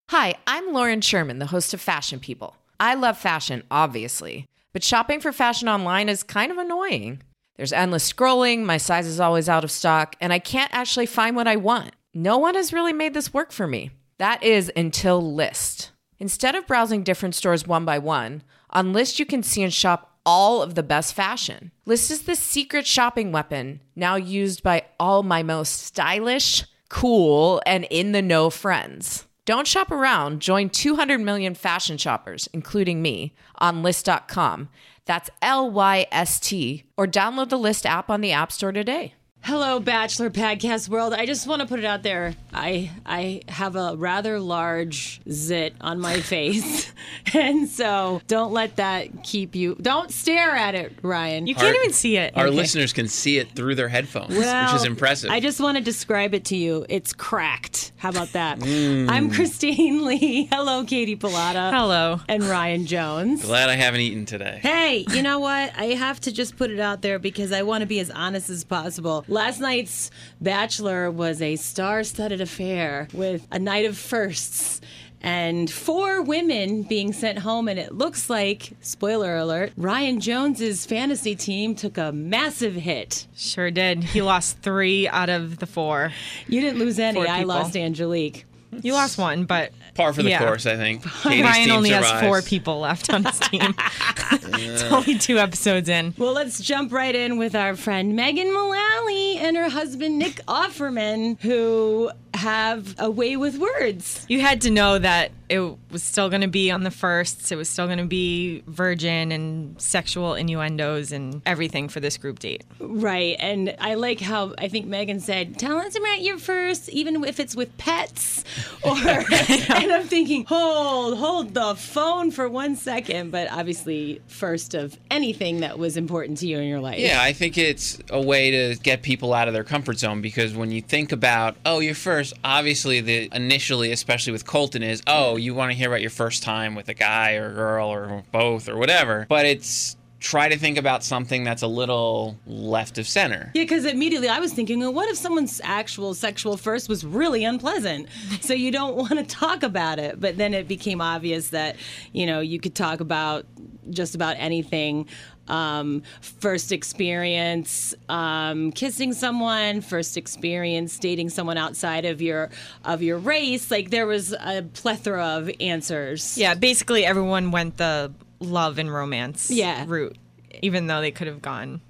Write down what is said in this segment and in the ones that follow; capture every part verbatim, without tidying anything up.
Hi, I'm Lauren Sherman, the host of Fashion People. I love fashion, obviously, but shopping for fashion online is kind of annoying. There's endless scrolling, my size is always out of stock, and I can't actually find what I want. No one has really made this work for me. That is until Lyst. Instead of browsing different stores one by one, on Lyst you can see and shop all of the best fashion. Lyst is the secret shopping weapon, now used by all my most stylish, cool, and in-the-know friends. Don't shop around. Join two hundred million fashion shoppers, including me, on Lyst dot com. That's L Y S T. Or download the Lyst app on the App Store today. Hello, Bachelor Podcast World. I just want to put it out there. I I have a rather large zit on my face. And so don't let that keep you. Don't stare at it, Ryan. You can't our, even see it. Our okay. listeners can see it through their headphones, well, which is impressive. I just want to describe it to you. It's cracked. How about that? Mm. I'm Christine Lee. Hello, Katie Pilata. Hello. And Ryan Jones. Glad I haven't eaten today. Hey, you know what? I have to just put it out there because I want to be as honest as possible. Last night's Bachelor was a star-studded affair with a night of firsts and four women being sent home, and it looks like, spoiler alert, Ryan Jones's fantasy team took a massive hit. Sure did. He lost three out of the four. You didn't lose any. I lost Angelique. You lost one, but par for the yeah. course, I think. Katie's Ryan team only survives. has four people left on his team. It's only two episodes in. Well, let's jump right in with our friend Megan Mullally and her husband Nick Offerman, who have a way with words. You had to know that it was still going to be on the firsts. It was still going to be virgin and sexual innuendos and everything for this group date. Right. And I like how I think Megan said, tell us about your first, even if it's with pets. Or and I'm thinking, hold, hold the phone for one second. But obviously, first of anything that was important to you in your life. Yeah, I think it's a way to get people out of their comfort zone, because when you think about, oh, your first, obviously the initially, especially with Colton, is, oh, you want to hear about your first time with a guy or a girl or both or whatever. But it's try to think about something that's a little left of center. Yeah, because immediately I was thinking, well, what if someone's actual sexual first was really unpleasant? So you don't want to talk about it. But then it became obvious that, you know, you could talk about just about anything. Um, first experience um, kissing someone, first experience dating someone outside of your of your race. Like, there was a plethora of answers. Yeah, basically everyone went the love and romance yeah. route, even though they could have gone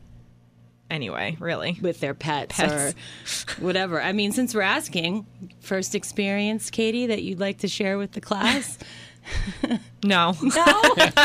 anyway, really. With their pets, pets or whatever. I mean, since we're asking, first experience, Katie, that you'd like to share with the class? No. No?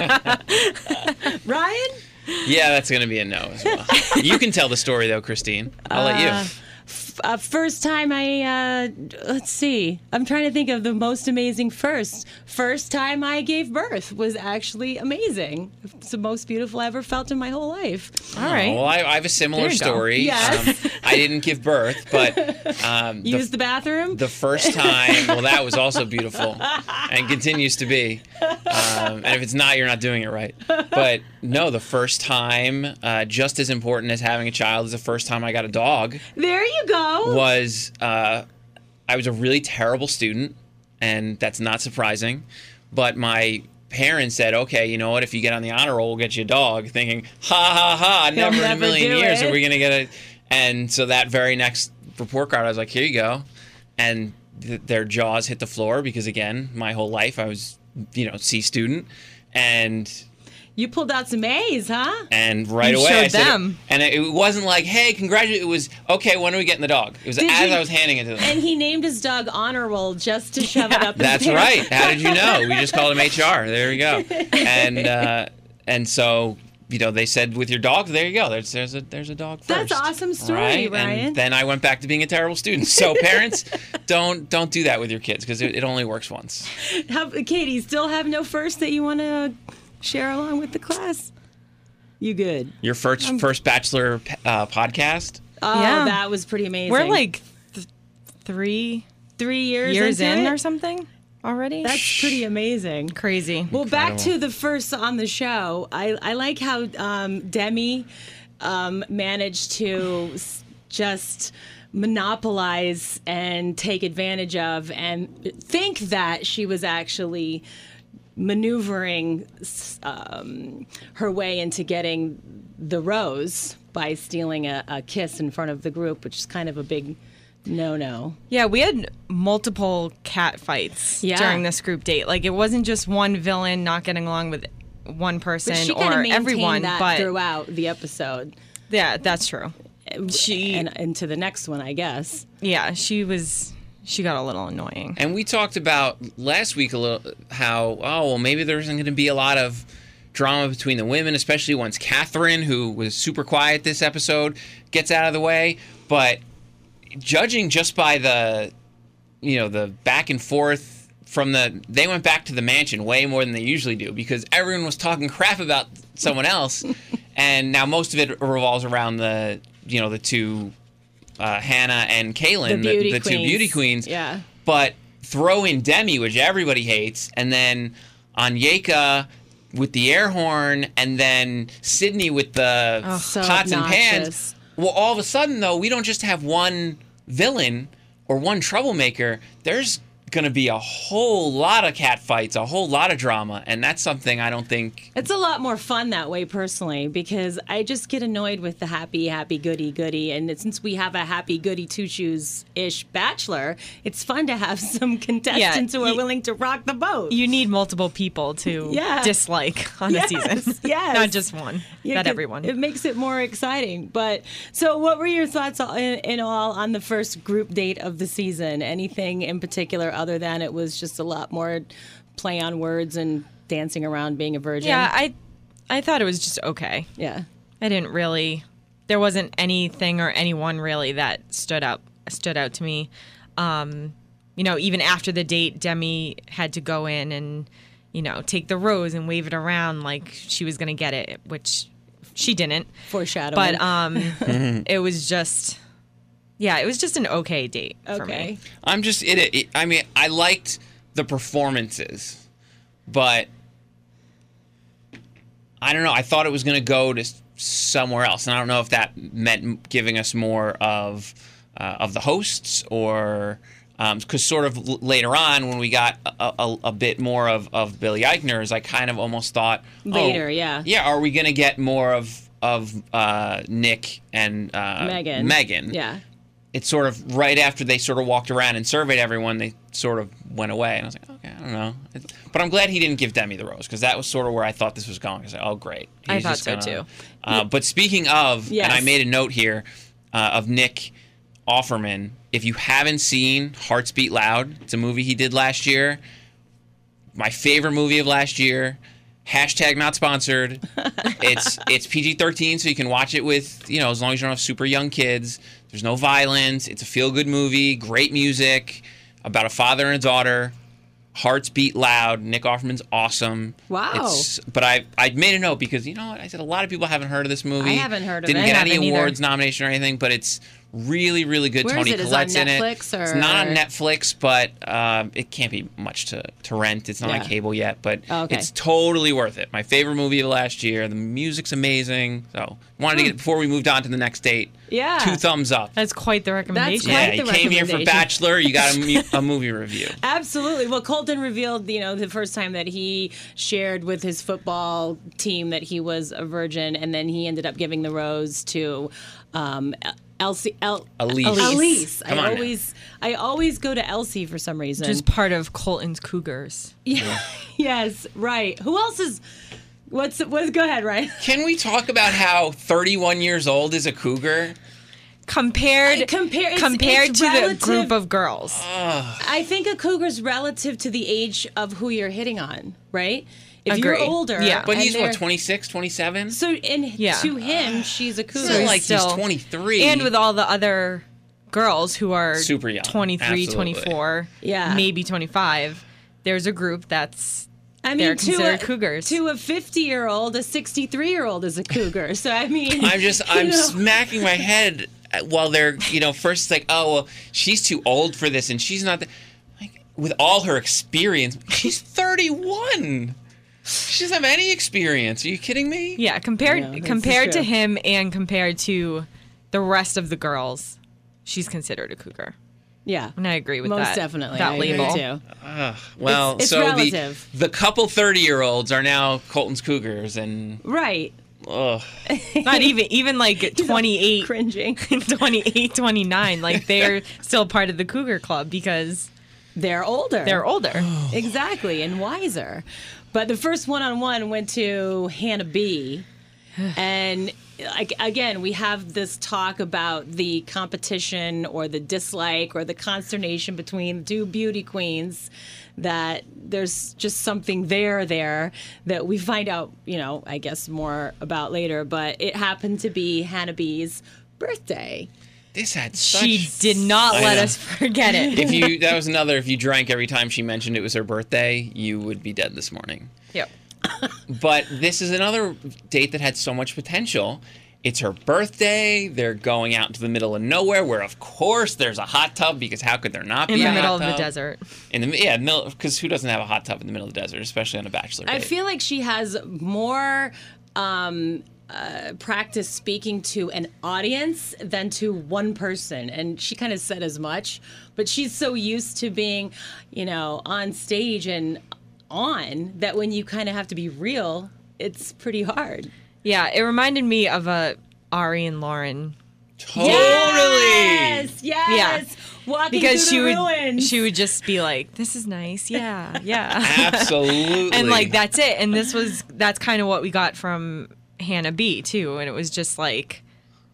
Ryan? Yeah, that's going to be a no as well. You can tell the story, though, Christine. I'll uh, let you. F- uh, first time I, uh, let's see. I'm trying to think of the most amazing first. First time I gave birth was actually amazing. It's the most beautiful I ever felt in my whole life. All right. Oh, well, I, I have a similar story. Yes. Um, I didn't give birth, but... Um, Use the, the bathroom? The first time, well, that was also beautiful and continues to be. Um, and if it's not, you're not doing it right. But no, the first time, uh, just as important as having a child, is the first time I got a dog. There you go. Was uh, I was a really terrible student, and that's not surprising. But my parents said, okay, you know what, if you get on the honor roll, we'll get you a dog, thinking, ha, ha, ha, never, never in a million years it. Are we going to get a... And so that very next report card, I was like, here you go. And th- their jaws hit the floor because, again, my whole life I was, you know, C student. And... You pulled out some A's, huh? And right you away showed I said, them. And it, it wasn't like, hey, congratulations. It was, okay, when are we getting the dog? It was Did as you, I was handing it to them. And he named his dog Honor Roll just to shove yeah. it up That's his right. How did you know? We just called him H R. There we go. And uh, and so, you know, they said, with your dog, there you go. There's there's a there's a dog first. That's an awesome story, right? Ryan. And then I went back to being a terrible student. So parents, don't don't do that with your kids, because it, it only works once. How, Katie, still have no first that you want to share along with the class? You good? Your first I'm, first Bachelor uh, podcast? Oh, yeah. that was pretty amazing. We're like th- three three years, years into in it? or something already. That's pretty amazing. Crazy. Well, Incredible. back to the first on the show. I, I like how um, Demi um, managed to s- just monopolize and take advantage of, and think that she was actually maneuvering um, her way into getting the rose by stealing a, a kiss in front of the group, which is kind of a big no-no. Yeah, we had multiple cat fights Yeah. during this group date. Like, it wasn't just one villain not getting along with one person But she kind of or maintained everyone, that but throughout the episode. yeah, that's true. She, and into the next one, I guess. yeah, she was, she got a little annoying. And we talked about last week a little how, oh, well, maybe there isn't going to be a lot of drama between the women, especially once Catherine, who was super quiet this episode, gets out of the way. But judging just by the, you know, the back and forth from the, they went back to the mansion way more than they usually do because everyone was talking crap about someone else. And now most of it revolves around the, you know, the two, uh, Hannah and Kaylin, The beauty the, the two queens. beauty queens. Yeah. But throw in Demi, which everybody hates, and then Anyeka with the air horn, and then Sydney with the so pots and obnoxious. pans. Well, all of a sudden, though, we don't just have one villain or one troublemaker. There's going to be a whole lot of cat fights, a whole lot of drama, and that's something I don't think... It's a lot more fun that way, personally, because I just get annoyed with the happy, happy, goody, goody. And since we have a happy, goody, two shoes ish bachelor, it's fun to have some contestants Yeah, who are y- willing to rock the boat. You need multiple people to Yeah. dislike on Yes, a season. yes. Not just one. Yeah, Not 'cause everyone. It makes it more exciting. But so, what were your thoughts in, in all on the first group date of the season? Anything in particular other than it was just a lot more play on words and dancing around being a virgin? Yeah, I I thought it was just okay. yeah. I didn't really, there wasn't anything or anyone really that stood out stood out to me. Um, you know, even after the date, Demi had to go in and, you know, take the rose and wave it around like she was going to get it, which she didn't. Foreshadowing. But um, it was just, yeah, it was just an okay date for Okay. me. I'm just it, it. I mean, I liked the performances, but I don't know. I thought it was going to go to s- somewhere else, and I don't know if that meant giving us more of uh, of the hosts or because sort of l- later on when we got a, a, a bit more of, of Billy Eichner's, I kind of almost thought Later, oh, yeah. yeah. Are we going to get more of of uh, Nick and uh, Megan. Megan? Yeah. It's sort of right after they sort of walked around and surveyed everyone, they sort of went away. And I was like, okay, I don't know. But I'm glad he didn't give Demi the rose because that was sort of where I thought this was going. I was like, oh, great. I He's thought just so, gonna- too. Uh, but speaking of, Yes. and I made a note here uh, of Nick Offerman. If you haven't seen Hearts Beat Loud, it's a movie he did last year. My favorite movie of last year. Hashtag not sponsored. It's it's P G thirteen, so you can watch it with, you know, as long as you don't have super young kids. There's no violence. It's a feel-good movie. Great music about a father and a daughter. Hearts Beat Loud. Nick Offerman's awesome. Wow. It's, but I I made a note because, you know what? I said a lot of people haven't heard of this movie. I haven't heard of Didn't it. get I any haven't either. awards nomination or anything, but it's really, really good. Where is Tony it? Is it on Collette's in it. Netflix, It's or- not on Netflix, but um, it can't be much to, to rent. It's not Yeah. on cable yet, but Oh, okay. it's totally worth it. My favorite movie of last year. The music's amazing. So wanted to get before we moved on to the next date. Yeah. Two thumbs up. That's quite the recommendation. quite Yeah, the you came here for recommendation. Bachelor. You got a, mu- a movie review. Absolutely. Well, Colton revealed, you know, the first time that he shared with his football team that he was a virgin, and then he ended up giving the rose to um, Elsie. El- Elise. Elise. Come I on now. always, I always go to Elsie for some reason. Just part of Colton's Cougars. yeah. Yes. Right. Who else is? What's? What's? Go ahead, Ryan. Can we talk about how thirty-one years old is a cougar? Compared, I compare- it's- compared it's to relative- the group of girls. I think a cougar's relative to the age of who you're hitting on, right? If Agree. you're older, Yeah. But and he's, they're- what, twenty-six, twenty-seven? So, in Yeah. to him, she's a cougar. Still So like still- he's twenty-three. And with all the other girls who are Super young. twenty-three, Absolutely. twenty-four, Yeah. maybe twenty-five, there's a group that's I mean, they're to considered a, cougars. To a fifty-year-old, a sixty-three-year-old is a cougar. So I mean, I'm just, you I'm know. smacking my head while they're, you know, first it's like, oh, well, she's too old for this and she's not, the, like, with all her experience, she's thirty-one. She doesn't have any experience. Are you kidding me? yeah, compared Yeah, this is compared to true. him and compared to the rest of the girls. she's considered a cougar. Yeah. And I agree with Most that. definitely. That I agree label. too. Uh, well, It's- it's so relative. the the couple thirty-year-olds are now Colton's Cougars, and Right. ugh. Not even even like twenty-eight, Cringing. twenty-eight, twenty-nine. Like they're still part of the cougar club because They're older. they're older. Exactly, and wiser. But the first one-on-one went to Hannah B. And like again, we have this talk about the competition or the dislike or the consternation between the two beauty queens, that there's just something there there that we find out, you know, I guess more about later. But it happened to be Hannah B's birthday. This had such... She did not I let know. us forget it. If you that was another. If you drank every time she mentioned it was her birthday, you would be dead this morning. Yep. But this is another date that had so much potential. It's her birthday. They're going out into the middle of nowhere, where of course there's a hot tub, because how could there not In be the a middle hot of the tub? desert. In the yeah, middle, because who doesn't have a hot tub in the middle of the desert, especially on a bachelor date? I feel like she has more um, uh, practice speaking to an audience than to one person. And she kind of said as much, but she's so used to being, you know, on stage and on that when you kind of have to be real, it's pretty hard. Yeah, it reminded me of a Ari and Lauren totally. Yes, yes. Walking because she through the would ruins. she would just be like, "This is nice, yeah, yeah," Absolutely. and like that's it. And this was that's kind of what we got from Hannah B too, and it was just like,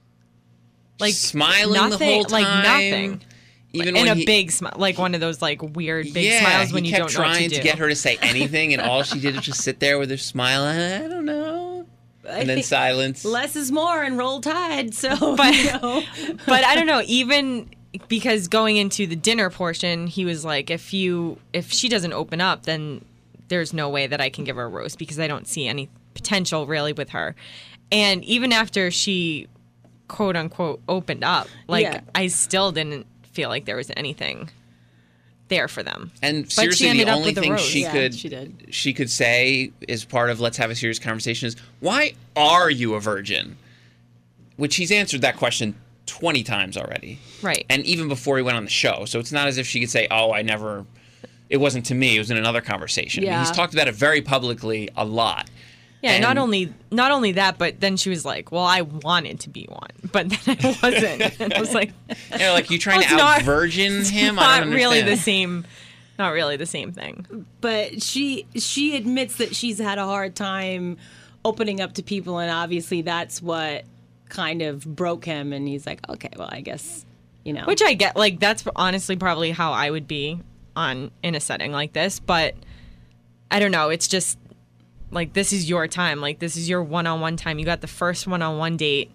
like smiling nothing, the whole time, like nothing. Even And when a he, big smile, like one of those like weird big yeah, smiles when he you kept don't know what trying to do. get her to say anything, and all she did was just sit there with her smile. I don't know, I and then think silence. less is more and roll tide. So, But- you know. But I don't know, even because going into the dinner portion, he was like, if you if she doesn't open up, then there's no way that I can give her a roast because I don't see any potential really with her. And even after she quote unquote opened up, like Yeah. I still didn't feel like there was anything there for them. And But she seriously, the ended up only with a thing roast. she Yeah, could she did. she could say as part of let's have a serious conversation is, why are you a virgin? Which he's answered that question twenty times already. Right. And even before he went on the show. So it's not as if she could say, oh, I never, it wasn't to me, it was in another conversation. I mean, Yeah. he's talked about it very publicly a lot. Yeah, And- not only not only that, but then she was like, "Well, I wanted to be one, but then I wasn't." And I was like, You know, like, you trying Well, to it's not- out-virgin him? I "Not don't really the understand. same, not really the same thing." But she she admits that she's had a hard time opening up to people, and obviously that's what kind of broke him. And he's like, okay, well, I guess, you know. Which I get, like that's honestly probably how I would be on in a setting like this, but I don't know. It's just like this is your time. Like this is your one-on-one time. You got the first one-on-one date,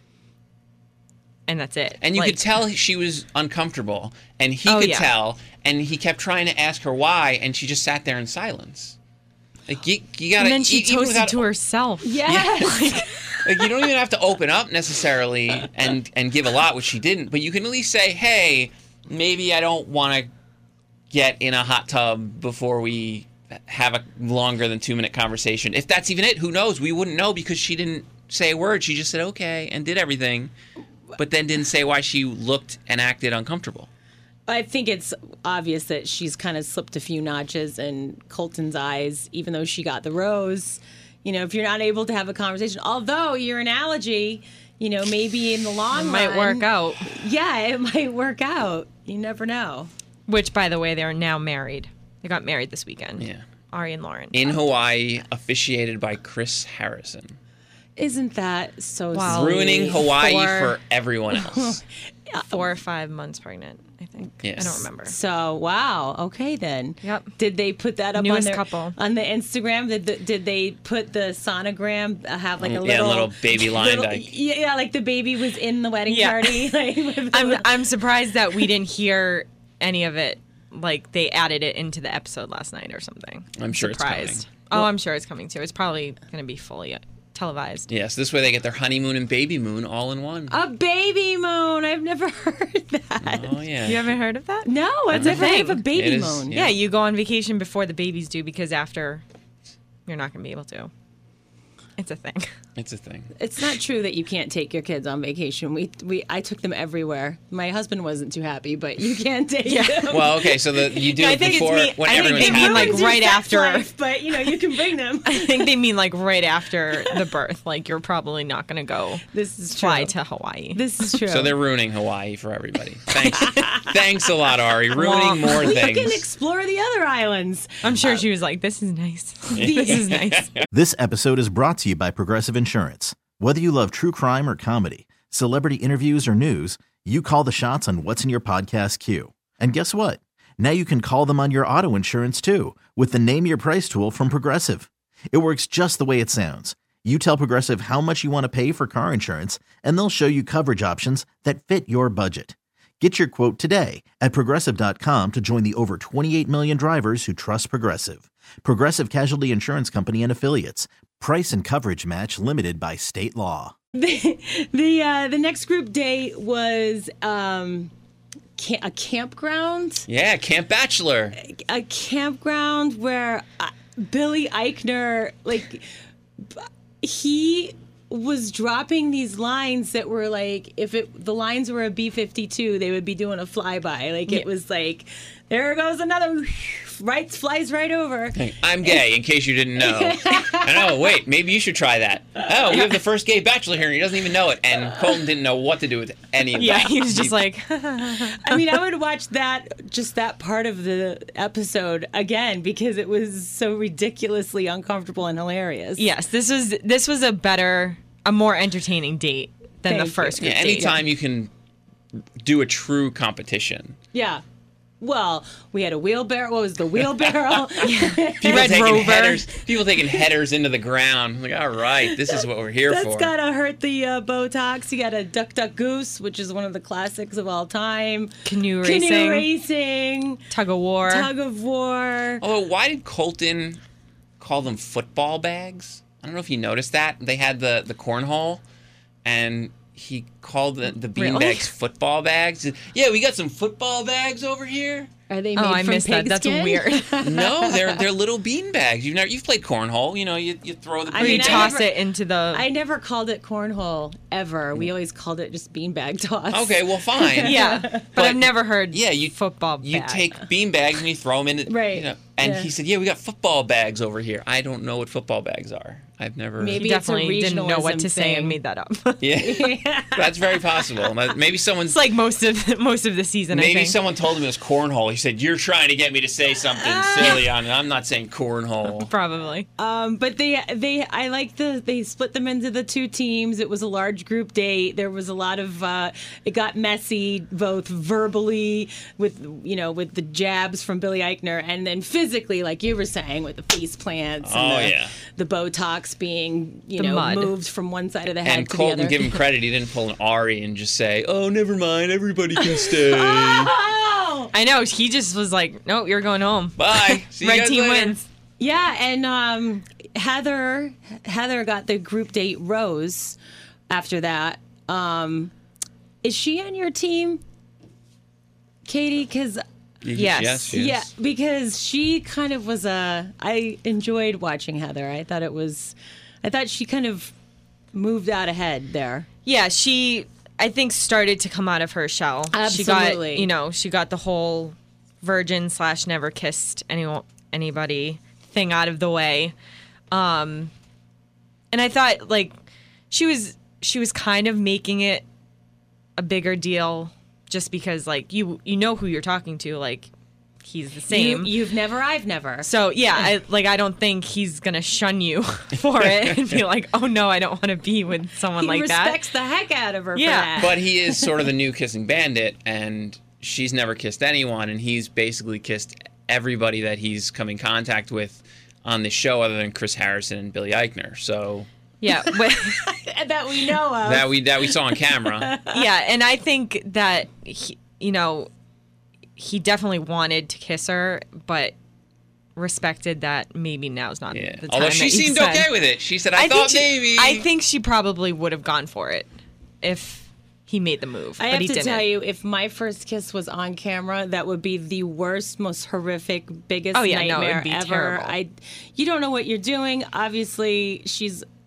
and that's it. And you Like, could tell she was uncomfortable, and he Oh, could yeah. tell, and he kept trying to ask her why, and she just sat there in silence. Like, you, you gotta... and then she e- even toasted without- to herself. Yes. Like, you don't even have to open up necessarily and, and give a lot, which she didn't, but you can at least say, hey, maybe I don't want to get in a hot tub before we have a longer than two-minute conversation. If that's even it, who knows? We wouldn't know because she didn't say a word. She just said okay and did everything, but then didn't say why she looked and acted uncomfortable. I think it's obvious that she's kind of slipped a few notches in Colton's eyes, even though she got the rose. You know, if you're not able to have a conversation, although your analogy, you know, maybe in the long It run might work out. Yeah, it might work out. You never know. Which, by the way, they're now married. They got married this weekend. Yeah. Ari and Lauren. In Hawaii, officiated by Chris Harrison. Isn't that so Wow. sweet? Ruining Hawaii For- for everyone else. Four or five months pregnant, I think. Yes. I don't remember. So wow, okay then. Yep. Did they put that up Newest on their couple. on the Instagram? Did the, did they put the sonogram uh, have like a Yeah, little little baby line little- dyke. Yeah, yeah, like the baby was in the wedding Yeah. party. Like, with the- I'm I'm surprised that we didn't hear any of it. Like they added it into the episode last night or something. I'm sure it's surprised. coming. Oh, I'm sure it's coming too. It's probably going to be fully televised. Yes, this way they get their honeymoon and baby moon all in one. a baby moon. I've never heard that. Oh, yeah. You haven't heard of that? No, I've That's a never heard of a thing. baby It is, moon. yeah. Yeah, you go on vacation before the babies do because after you're not going to be able to. It's a thing. It's a thing. It's not true that you can't take your kids on vacation. We we I took them everywhere. My husband wasn't too happy, but you can take them. Well, okay, so the, you do I it think it's before me- when I think everyone's they mean, happy. like, Ruins your right sex after- life, but you know you can bring them. I think they mean like right after the birth. Like you're probably not going to go This is true. fly to Hawaii. This is true. So they're ruining Hawaii for everybody. Thanks. Thanks a lot, Ari. Ruining more you things. can explore the other islands. I'm sure she was like, this is nice. this is nice. This episode is brought to you by Progressive Insurance. Whether you love true crime or comedy, celebrity interviews or news, you call the shots on what's in your podcast queue. And guess what? Now you can call them on your auto insurance too with the Name Your Price tool from Progressive. It works just the way it sounds. You tell Progressive how much you want to pay for car insurance, and they'll show you coverage options that fit your budget. Get your quote today at Progressive dot com to join the over twenty-eight million drivers who trust Progressive. Progressive Casualty Insurance Company and Affiliates. Price and coverage match limited by state law. The the, uh, the next group date was um, ca- a campground. Yeah, Camp Bachelor. A campground where uh, Billy Eichner, like, he was dropping these lines that were like, if it the lines were a B fifty-two, they would be doing a flyby. Like, it Yeah. was like, there goes another, right, flies right over. I'm gay, in case you didn't know. I know, wait, maybe you should try that. Oh, we have the first gay bachelor here, and he doesn't even know it. And Colton didn't know what to do with any of Yeah, that. he was just like, I mean, I would watch that, just that part of the episode again because it was so ridiculously uncomfortable and hilarious. yes, this was this was a better, a more entertaining date than Thank the you. first Yeah, group date. anytime you can do a true competition. Yeah. Well, we had a wheelbarrow. What was the wheelbarrow? People Red taking Rover. headers, people taking headers into the ground. Like, all right, this is what we're here That's for. gotta hurt the uh, Botox. You got a Duck Duck Goose, which is one of the classics of all time. Canoe racing, Canoe racing, tug of war. tug of war. Although, why did Colton call them football bags? I don't know if you noticed that. They had the, the cornhole, and he called the, the bean Really? bags football bags. Yeah, we got some football bags over here. Are they made Oh, I from missed that. That's pigskin? weird. No, they're they're little bean bags. You've never you've played cornhole. You know, you, you throw the I Where mean, you I toss never- it into the. I never called it cornhole ever. We always called it just beanbag toss. Okay, well, fine. yeah, but, But- I've never heard. Yeah, you football. You bag. take bean bags and you throw them in. The, Right. You know, and Yeah. he said, "Yeah, we got football bags over here." I don't know what football bags are. I've never. Maybe He it's a definitely didn't know what regionalism to say and thing. made that up. Yeah, that's very possible. Maybe someone's. It's like most of most of the season. I Maybe think. someone told him it was cornhole. He said, "You're trying to get me to say something silly on it. I'm not saying cornhole." Probably. Um, but they they I like the they split them into the two teams. It was a large group date. There was a lot of uh, it got messy both verbally with you know with the jabs from Billy Eichner and then physically like you were saying with the face plants and Oh, the, yeah. the Botox being you The know mud. moved from one side of the head And to Colton, the other. give him credit. He didn't pull an Ari and just say, "Oh, never mind. Everybody can stay. Oh! I know. He just was like, "No, you're going home. Bye. See you Red guys team later." wins." Yeah, and um, Heather Heather got the group date rose after that. Um, is she on your team, Katie? Because Yes. Yes. she is. yeah, because she kind of was a. I enjoyed watching Heather. I thought it was. I thought she kind of moved out ahead there. Yeah, she I think started to come out of her shell. She Absolutely. got you know she got the whole virgin slash never kissed anyone anybody thing out of the way, um, and I thought like she was she was kind of making it a bigger deal just because like you you know who you're talking to, like he's the same. You, you've never, I've never. So yeah, I, like I don't think he's gonna shun you for it and be like, oh no, I don't want to be with someone he like respects the heck out of her Yeah. for that. But he is sort of the new kissing bandit, and she's never kissed anyone, and he's basically kissed everybody that he's come in contact with on the show, other than Chris Harrison and Billy Eichner. So that. Yeah, but, that we know of. that we that we saw on camera. yeah, and I think that he, you know, he definitely wanted to kiss her, but respected that maybe now's not Yeah. the time. Although that she he seemed said. okay with it. She said, "I, I thought think she, maybe." I think she probably would have gone for it if he made the move. I but have he to didn't. tell you, if my first kiss was on camera, that would be the worst, most horrific, biggest Oh, yeah, no, nightmare it'd be ever. terrible. I, you don't know what you're doing. Obviously, she's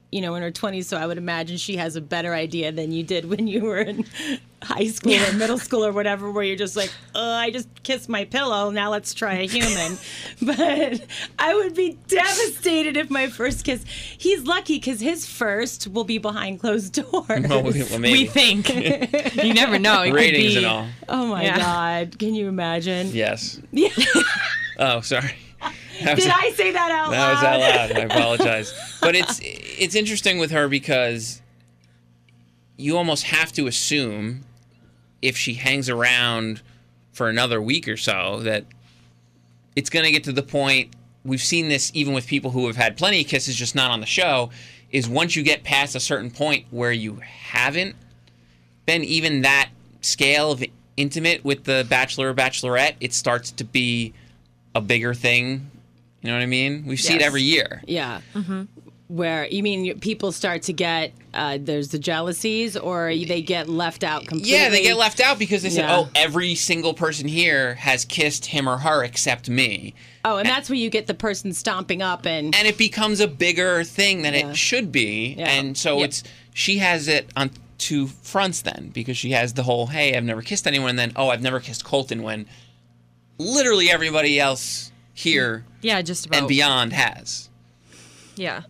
you know, in her twenties, so I would imagine she has a better idea than you did when you were in high school or middle school or whatever, where you're just like, oh, I just kissed my pillow, now let's try a human. But I would be devastated if my first kiss, he's lucky because his first will be behind closed doors. Well, we, well, maybe. We think. You never know. It Ratings could be, and all. Oh my Yeah. God, can you imagine? Yes. Yeah. Oh, sorry. That was- Did I say that out That was loud? out loud. I apologize. But it's it's interesting with her because you almost have to assume if she hangs around for another week or so that it's going to get to the point, we've seen this even with people who have had plenty of kisses, just not on the show, is once you get past a certain point where you haven't, then even that scale of intimate with the bachelor or bachelorette, it starts to be a bigger thing. You know what I mean? We see it Yes. every year. Yeah. Where, you mean you- people start to get, uh, there's the jealousies, or they get left out completely? Yeah, they get left out because they said, Yeah. oh, every single person here has kissed him or her except me. Oh, and that's where you get the person stomping up and... And it becomes a bigger thing than Yeah. it should be. Yeah. And so Yep. it's she has it on two fronts then, because she has the whole, hey, I've never kissed anyone, and then, oh, I've never kissed Colton, when literally everybody else here Yeah, just about. and beyond has. Yeah.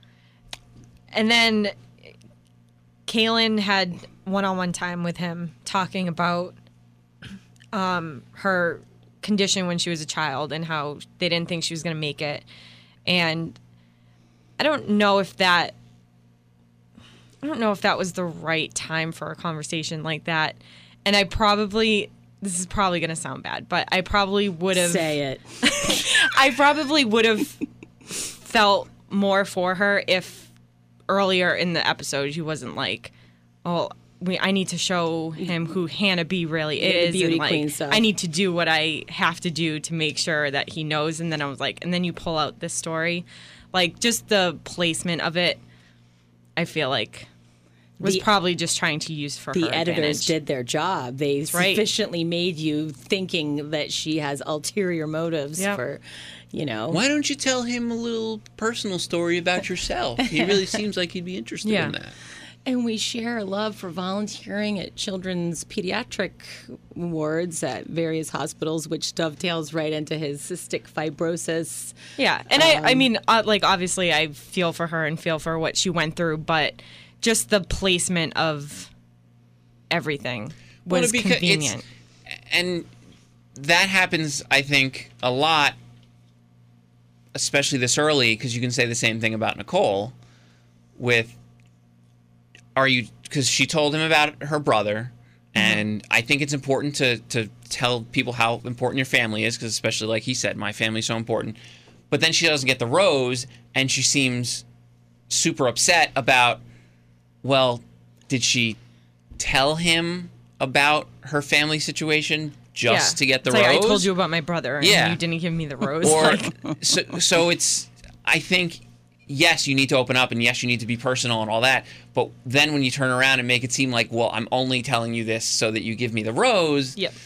And then Kaylin had one-on-one time with him talking about um, her condition when she was a child and how they didn't think she was going to make it. And I don't know if that I don't know if that was the right time for a conversation like that. And I probably this is probably going to sound bad, but I probably would have Say it. I probably would have felt more for her if earlier in the episode she wasn't like, oh, we, I need to show him who Hannah B really Yeah, the is, beauty and like queen stuff. I need to do what I have to do to make sure that he knows. And then I was like, and then you pull out this story, like just the placement of it, I feel like was The- probably just trying to use for The her editors advantage. did their job. They right. sufficiently made you thinking that she has ulterior motives Yep. for, you know. Why don't you tell him a little personal story about yourself? He really seems like he'd be interested Yeah. in that. And we share a love for volunteering at children's pediatric wards at various hospitals, which dovetails right into his cystic fibrosis. Yeah, and I, I mean, uh, like obviously, I feel for her and feel for what she went through, but just the placement of everything Well, was because it's- convenient. And that happens, I think, a lot, especially this early, because you can say the same thing about Nicole with, are you, because she told him about her brother, and I think it's important to, to tell people how important your family is, because especially like he said, my family's so important. But then she doesn't get the rose, and she seems super upset about, well, did she tell him about her family situation just Yeah. to get the It's like, rose? I told you about my brother, and Yeah. you didn't give me the rose. Or Like, so, so it's, I think, yes, you need to open up, and yes, you need to be personal and all that. But then when you turn around and make it seem like, well, I'm only telling you this so that you give me the rose. yep.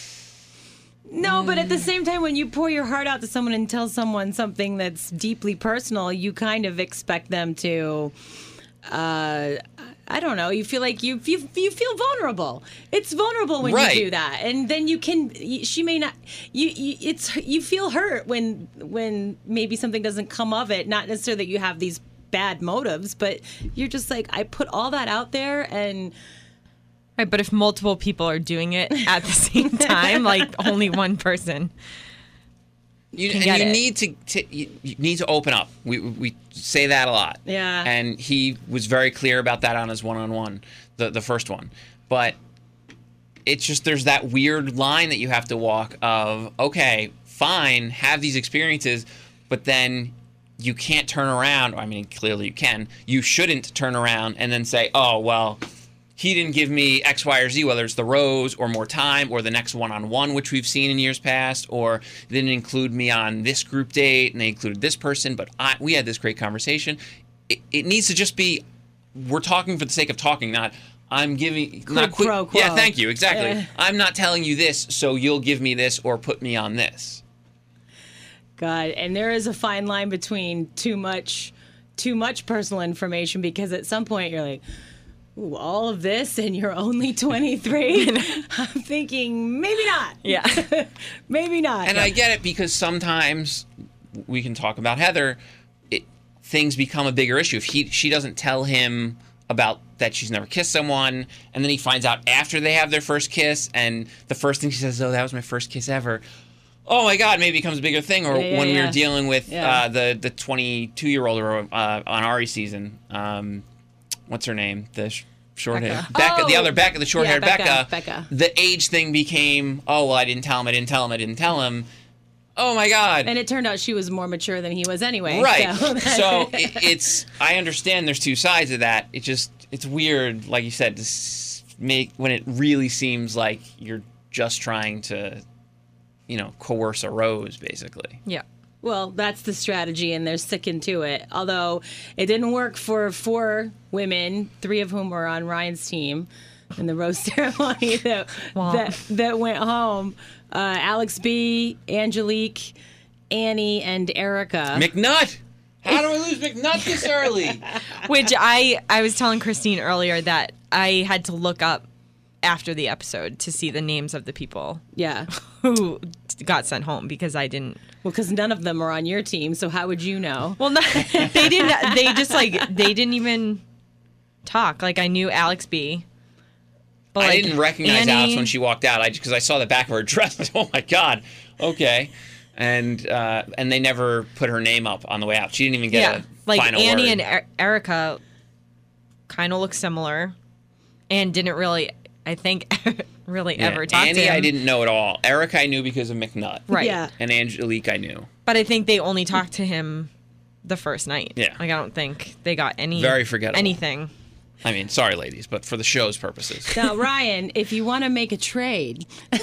No, but at the same time, when you pour your heart out to someone and tell someone something that's deeply personal, you kind of expect them to. Uh, I don't know. You feel like you you, you feel vulnerable. It's vulnerable when Right. you do that, and then you can. She may not. You, you it's you feel hurt when when maybe something doesn't come of it. Not necessarily that you have these bad motives, but you're just like, I put all that out there, and Right, but if multiple people are doing it at the same time, like only one person. You, Can and get you it. need to, to you, you need to open up. We we say that a lot. Yeah. And he was very clear about that on his one-on-one, the the first one. But it's just there's that weird line that you have to walk of, okay, fine, have these experiences, but then you can't turn around. I mean, clearly you can. You shouldn't turn around and then say, oh, well, he didn't give me X, Y, or Z, whether it's the rose or more time or the next one-on-one, which we've seen in years past, or they didn't include me on this group date and they included this person, but I, we had this great conversation. It, it needs to just be, we're talking for the sake of talking, not I'm giving... not Quid pro quo. Yeah, thank you, exactly. Yeah. I'm not telling you this, so you'll give me this or put me on this. God, and there is a fine line between too much too much personal information, because at some point you're like, ooh, all of this and you're only twenty-three? I'm thinking, maybe not. Yeah. Maybe not. And I get it, because sometimes we can talk about Heather. It, things become a bigger issue. If he she doesn't tell him about that she's never kissed someone, and then he finds out after they have their first kiss, and the first thing she says, oh, that was my first kiss ever. Oh my God, maybe it becomes a bigger thing. Or Yeah, yeah, when we yeah. were dealing with Yeah. uh, the the twenty-two-year-old uh, on Ari's season. Um, what's her name? The sh- short hair Becca. Becca. The Oh. other Becca, the short haired Yeah, Becca, Becca. Becca. The age thing became, oh, well, I didn't tell him, I didn't tell him, I didn't tell him. Oh my God. And it turned out she was more mature than he was anyway. Right. So, So it, it's, I understand there's two sides of that. It just, it's weird, like you said, to s- make, when it really seems like you're just trying to, you know, coerce a rose, basically. Yeah. well, that's the strategy, and they're sticking to it. Although it didn't work for four women, three of whom were on Ryan's team in the rose ceremony that Wow. that, that went home. Uh, Alex B, Angelique, Annie, and Erica. McNutt! How do we lose McNutt this early? Which I I was telling Christine earlier that I had to look up after the episode to see the names of the people Yeah. who got sent home because I didn't. Well, because none of them are on your team, so how would you know? Well, no, they didn't. They just like they didn't even talk. Like I knew Alex B. But I like, didn't recognize Annie, Alex when she walked out. I because I saw the back of her dress. I was, oh my God, okay. And uh, and they never put her name up on the way out. She didn't even get Yeah, a like final Annie word. and er- Erica kind of look similar, and didn't really, I think, really Yeah, ever talk Annie, to him. I didn't know at all. Erica, I knew because of McNutt. Right. Yeah. And Angelique, I knew. But I think they only talked to him the first night. Yeah. Like I don't think they got any Very forgettable. anything. I mean, sorry, ladies, but for the show's purposes. Now, Ryan, if you want to make a trade,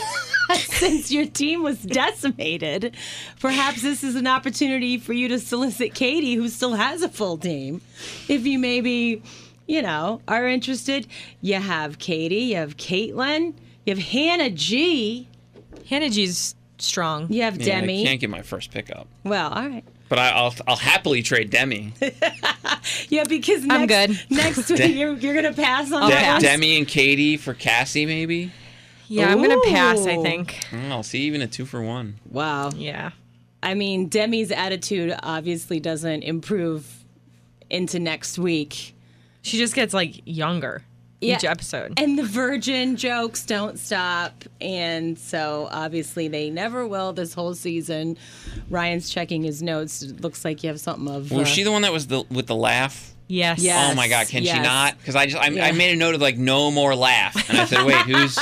since your team was decimated, perhaps this is an opportunity for you to solicit Katie, who still has a full team. If you maybe, you know, are interested, you have Katie, you have Caitlin, you have Hannah G, Hannah G's strong. you have Yeah, Demi. I can't get my first pickup. Well, all right. But I, I'll I'll happily trade Demi. Yeah, because next, I'm good. next week you're, you're going to pass on I'll that De- pass. one? Demi and Katie for Cassie, maybe. Yeah, I'm gonna pass. I Ooh. think. Mm, I'll see even a two for one. Wow. Yeah. I mean, Demi's attitude obviously doesn't improve into next week. She just gets like younger each Yeah. episode. And the virgin jokes don't stop. And so obviously they never will this whole season. Ryan's checking his notes. It looks like you have something of. Was uh, she the one that was the with the laugh? Yes. Yeah. Oh my God, can yes. she not? Because I just I, Yeah. I made a note of like no more laugh, and I said, wait, who's?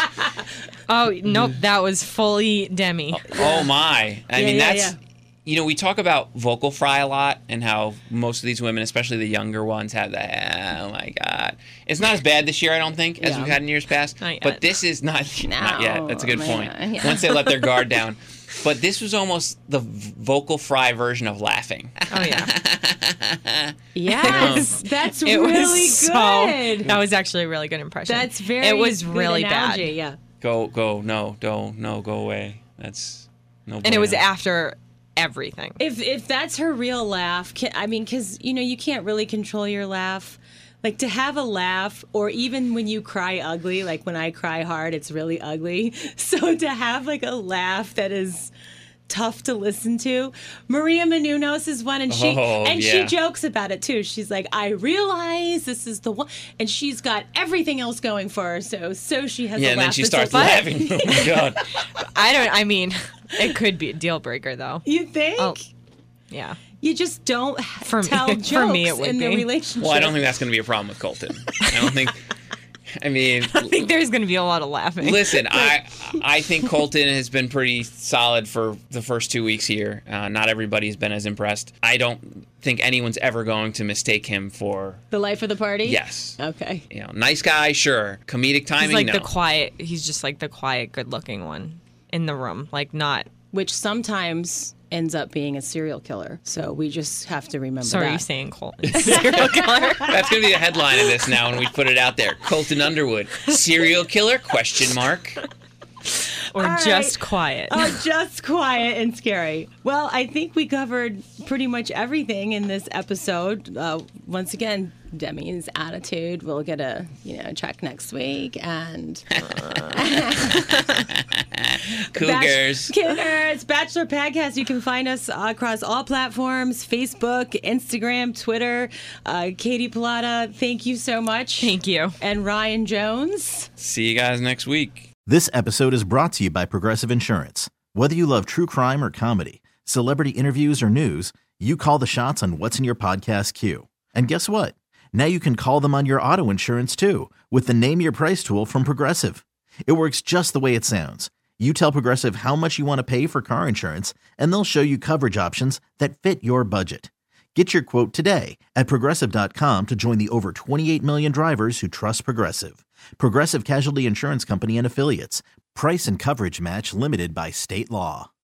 Oh nope, that was fully Demi. Oh my! I Yeah, mean, yeah, that's yeah. you know we talk about vocal fry a lot and how most of these women, especially the younger ones, have that. Oh my God! It's not as bad this year, I don't think, as Yeah. we've had in years past. Not yet. But this is not not yet. That's a good No, point. man, yeah. Once they let their guard down. But this was almost the v- vocal fry version of laughing. Oh yeah. Yes, that's It really was so. good. That was actually a really good impression. That's very. It was good really analogy, bad. Yeah. Go go no don't no go away. That's no. And it was bueno. after everything. If if that's her real laugh, can, I mean, because you know you can't really control your laugh. Like to have a laugh, or even when you cry ugly, like when I cry hard, it's really ugly. So to have like a laugh that is tough to listen to. Maria Menounos is one, and she Oh, and yeah. she jokes about it too. She's like, I realize this is the one, and she's got everything else going for her. So so she has Yeah, a and laugh then she that's starts okay. laughing. Oh my God! I don't. I mean, it could be a deal breaker though. You think? Oh, yeah. You just don't For me- tell for jokes me it would in the be. relationship. Well, I don't think that's going to be a problem with Colton. I don't think. I mean, I think there's going to be a lot of laughing. listen, I I think Colton has been pretty solid for the first two weeks here. Uh, not everybody's been as impressed. I don't think anyone's ever going to mistake him for The life of the party? yes. Okay. You know, nice guy, sure. Comedic timing, He's like no. the quiet. He's just like the quiet, good-looking one in the room. Like not. Which sometimes ends up being a serial killer. So we just have to remember So that. are you saying Colton? Serial killer? That's going to be the headline of this now when we put it out there. Colton Underwood, serial killer? Question mark. Or All just right. quiet. Oh, just quiet and scary. Well, I think we covered pretty much everything in this episode. Uh, once again, Demi's attitude. We'll get a you know check next week, and Cougars. Bach- Cougars. Bachelor Podcast. You can find us across all platforms: Facebook, Instagram, Twitter. Uh, Katie Pilata, thank you so much. Thank you. And Ryan Jones. See you guys next week. This episode is brought to you by Progressive Insurance. Whether you love true crime or comedy, celebrity interviews or news, you call the shots on what's in your podcast queue. And guess what? Now you can call them on your auto insurance too with the Name Your Price tool from Progressive. It works just the way it sounds. You tell Progressive how much you want to pay for car insurance, and they'll show you coverage options that fit your budget. Get your quote today at Progressive dot com to join the over twenty-eight million drivers who trust Progressive. Progressive Casualty Insurance Company and Affiliates. Price and coverage match limited by state law.